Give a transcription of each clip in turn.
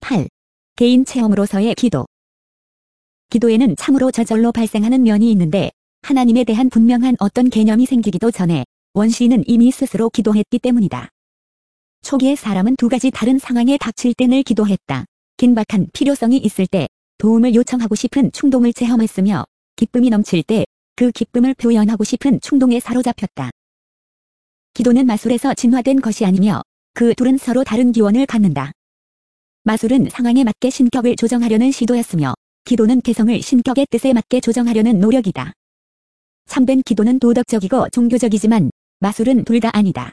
8. 개인 체험으로서의 기도. 기도에는 참으로 저절로 발생하는 면이 있는데 하나님에 대한 분명한 어떤 개념이 생기기도 전에 원시인은 이미 스스로 기도했기 때문이다. 초기의 사람은 두 가지 다른 상황에 닥칠 때 늘 기도했다. 긴박한 필요성이 있을 때 도움을 요청하고 싶은 충동을 체험했으며 기쁨이 넘칠 때 그 기쁨을 표현하고 싶은 충동에 사로잡혔다. 기도는 마술에서 진화된 것이 아니며 그 둘은 서로 다른 기원을 갖는다. 마술은 상황에 맞게 신격을 조정하려는 시도였으며 기도는 개성을 신격의 뜻에 맞게 조정하려는 노력이다. 참된 기도는 도덕적이고 종교적이지만 마술은 둘 다 아니다.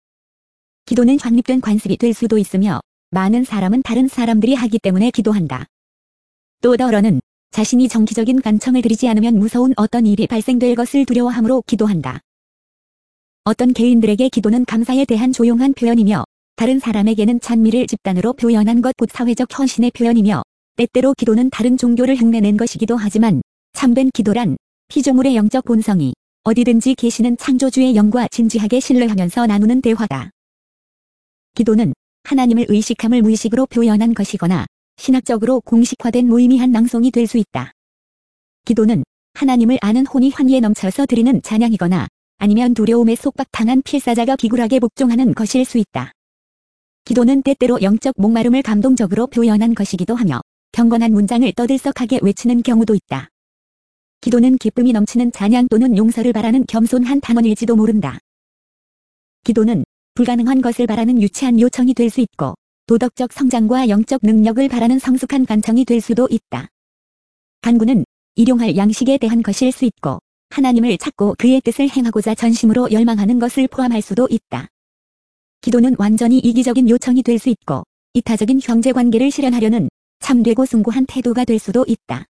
기도는 확립된 관습이 될 수도 있으며 많은 사람은 다른 사람들이 하기 때문에 기도한다. 또 더러는 자신이 정기적인 간청을 드리지 않으면 무서운 어떤 일이 발생될 것을 두려워함으로 기도한다. 어떤 개인들에게 기도는 감사에 대한 조용한 표현이며 다른 사람에게는 찬미를 집단으로 표현한 것 곧 사회적 헌신의 표현이며 때때로 기도는 다른 종교를 흉내낸 것이기도 하지만 참된 기도란 피조물의 영적 본성이 어디든지 계시는 창조주의 영과 진지하게 신뢰하면서 나누는 대화다. 기도는 하나님을 의식함을 무의식으로 표현한 것이거나 신학적으로 공식화된 무의미한 낭송이 될 수 있다. 기도는 하나님을 아는 혼이 환희에 넘쳐서 드리는 찬양이거나 아니면 두려움에 속박당한 필사자가 비굴하게 복종하는 것일 수 있다. 기도는 때때로 영적 목마름을 감동적으로 표현한 것이기도 하며 경건한 문장을 떠들썩하게 외치는 경우도 있다. 기도는 기쁨이 넘치는 찬양 또는 용서를 바라는 겸손한 당원일지도 모른다. 기도는 불가능한 것을 바라는 유치한 요청이 될 수 있고 도덕적 성장과 영적 능력을 바라는 성숙한 간청이 될 수도 있다. 간구는 일용할 양식에 대한 것일 수 있고 하나님을 찾고 그의 뜻을 행하고자 전심으로 열망하는 것을 포함할 수도 있다. 기도는 완전히 이기적인 요청이 될 수 있고 이타적인 형제관계를 실현하려는 참되고 숭고한 태도가 될 수도 있다.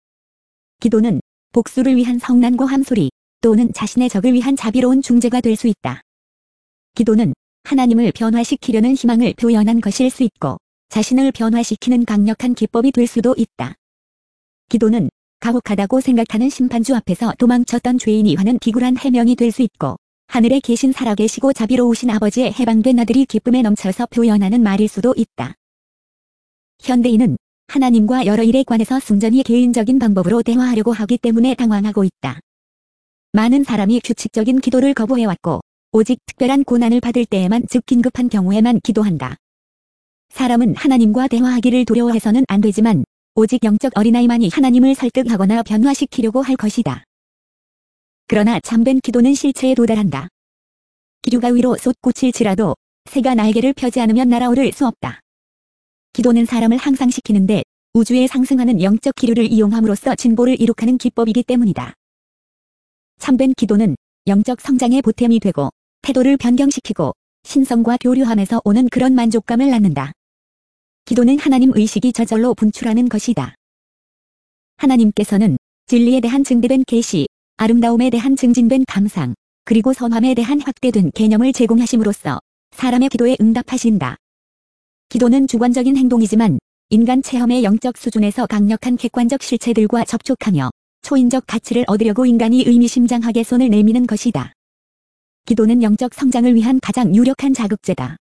기도는 복수를 위한 성난고 함소리 또는 자신의 적을 위한 자비로운 중재가 될 수 있다. 기도는 하나님을 변화시키려는 희망을 표현한 것일 수 있고 자신을 변화시키는 강력한 기법이 될 수도 있다. 기도는 가혹하다고 생각하는 심판주 앞에서 도망쳤던 죄인이 하는 비굴한 해명이 될 수 있고 하늘에 계신 살아계시고 자비로우신 아버지의 해방된 아들이 기쁨에 넘쳐서 표현하는 말일 수도 있다. 현대인은 하나님과 여러 일에 관해서 순전히 개인적인 방법으로 대화하려고 하기 때문에 당황하고 있다. 많은 사람이 규칙적인 기도를 거부해왔고 오직 특별한 고난을 받을 때에만 즉 긴급한 경우에만 기도한다. 사람은 하나님과 대화하기를 두려워해서는 안 되지만 오직 영적 어린아이만이 하나님을 설득하거나 변화시키려고 할 것이다. 그러나 참된 기도는 실체에 도달한다. 기류가 위로 솟구칠 지라도 새가 날개를 펴지 않으면 날아오를 수 없다. 기도는 사람을 향상시키는데 우주에 상승하는 영적 기류를 이용함으로써 진보를 이룩하는 기법이기 때문이다. 참된 기도는 영적 성장의 보탬이 되고 태도를 변경시키고 신성과 교류함에서 오는 그런 만족감을 낳는다. 기도는 하나님 의식이 저절로 분출하는 것이다. 하나님께서는 진리에 대한 증대된 계시, 아름다움에 대한 증진된 감상, 그리고 선함에 대한 확대된 개념을 제공하심으로써 사람의 기도에 응답하신다. 기도는 주관적인 행동이지만 인간 체험의 영적 수준에서 강력한 객관적 실체들과 접촉하며 초인적 가치를 얻으려고 인간이 의미심장하게 손을 내미는 것이다. 기도는 영적 성장을 위한 가장 유력한 자극제다.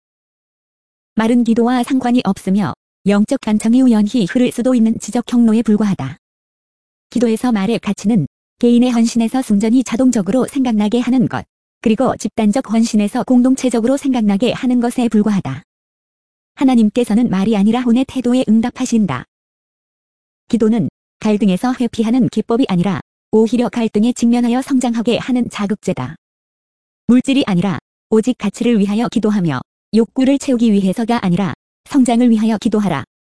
말은 기도와 상관이 없으며 영적 간청이 우연히 흐를 수도 있는 지적 경로에 불과하다. 기도에서 말의 가치는 개인의 헌신에서 순전히 자동적으로 생각나게 하는 것, 그리고 집단적 헌신에서 공동체적으로 생각나게 하는 것에 불과하다. 하나님께서는 말이 아니라 혼의 태도에 응답하신다. 기도는 갈등에서 회피하는 기법이 아니라 오히려 갈등에 직면하여 성장하게 하는 자극제다. 물질이 아니라 오직 가치를 위하여 기도하며 욕구를 채우기 위해서가 아니라 성장을 위하여 기도하라.